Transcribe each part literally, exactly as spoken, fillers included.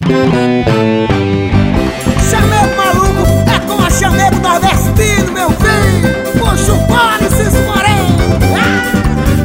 Chamego maluco é com a chamego nordestino, meu filho. Puxa o fone, Cis Moreno. Ah!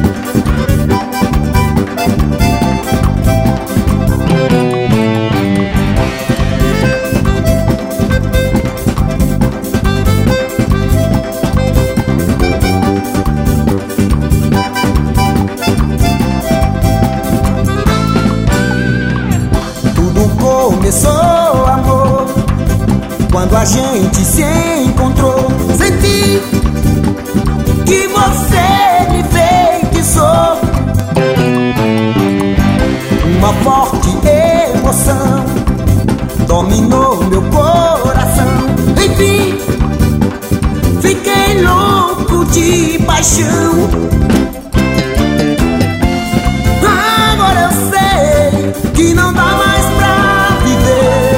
Começou amor quando a gente se encontrou. Senti que você me feitiçou. Uma forte emoção dominou meu coração. Enfim, fiquei louco de paixão. Agora eu sei que não dá mais pra viver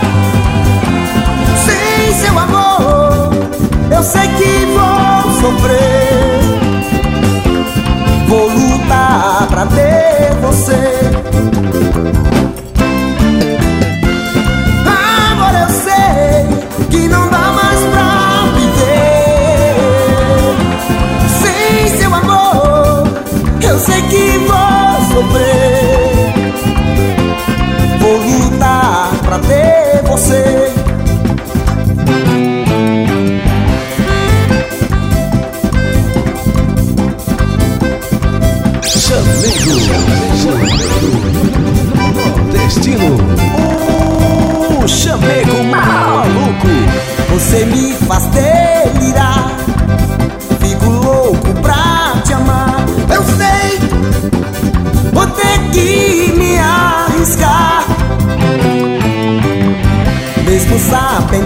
sem seu amor. Eu sei que vou sofrer. Vou lutar pra ter você. Agora eu sei que não dá mais pra viver sem seu amor. Eu sei que vou sofrer. Vou lutar pra ter você. Chamego, nordestino, o chamego maluco. Você me faz delirar. Fico louco pra te amar. Eu sei, vou ter que me arriscar, mesmo sabendo